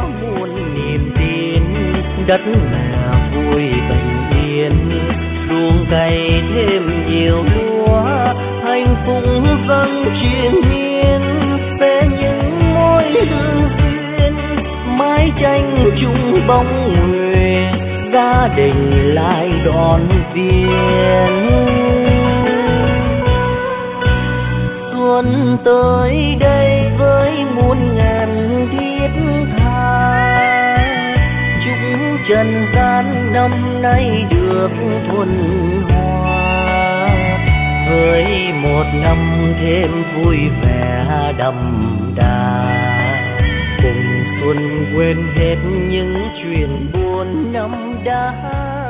muôn niềm tin. Đất mẹ vui bình yên, ruộng cày thêm nhiều lúa, hạnh phúc dâng triền miên. Về những mối lương duyên, mái tranh chung bóng người, gia đình lại đón viên. Xuân tới đây với muôn ngàn thiết tha, chúc trần gian năm nay được thuần hoa. Với một năm thêm vui vẻ đậm đà, cùng xuân quên hết những chuyện buồn năm đã